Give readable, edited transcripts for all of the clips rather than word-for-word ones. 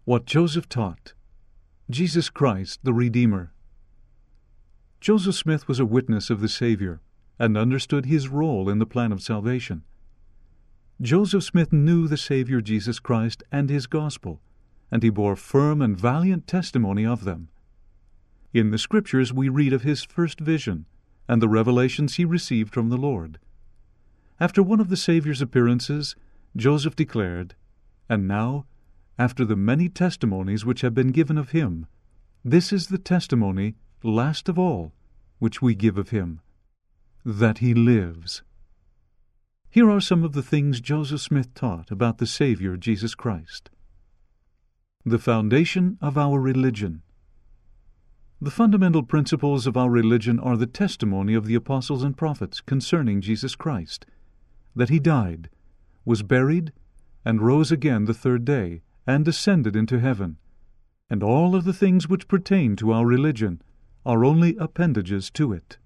What Joseph taught. Jesus Christ, the Redeemer. Joseph Smith was a witness of the Savior and understood his role in the plan of salvation. Joseph Smith knew the Savior Jesus Christ and his gospel, and he bore firm and valiant testimony of them. In the Scriptures we read of his first vision and the revelations he received from the Lord. After one of the Savior's appearances, Joseph declared, "And now, after the many testimonies which have been given of him, this is the testimony, last of all, which we give of him, that he lives." Here are some of the things Joseph Smith taught about the Savior Jesus Christ. The foundation of our religion. The fundamental principles of our religion are the testimony of the apostles and prophets concerning Jesus Christ, that he died, was buried, and rose again the third day, and ascended into heaven, and all of the things which pertain to our religion are only appendages to it.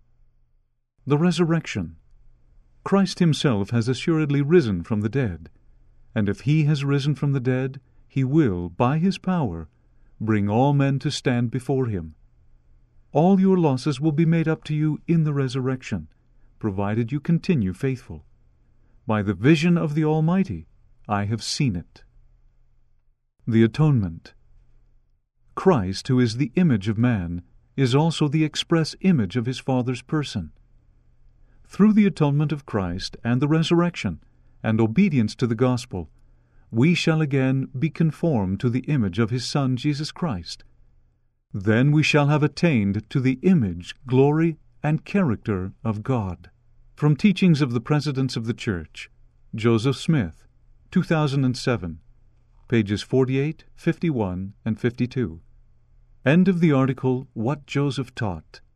The resurrection. Christ himself has assuredly risen from the dead, and if he has risen from the dead, he will, by his power, bring all men to stand before him. All your losses will be made up to you in the resurrection, provided you continue faithful. By the vision of the Almighty, I have seen it. The atonement. Christ, who is the image of man, is also the express image of his Father's person. Through the atonement of Christ and the resurrection, and obedience to the gospel, we shall again be conformed to the image of his Son Jesus Christ. Then we shall have attained to the image, glory, and character of God. From Teachings of the Presidents of the Church, Joseph Smith, 2007, pages 48, 51, and 52. End of the article, What Joseph Taught.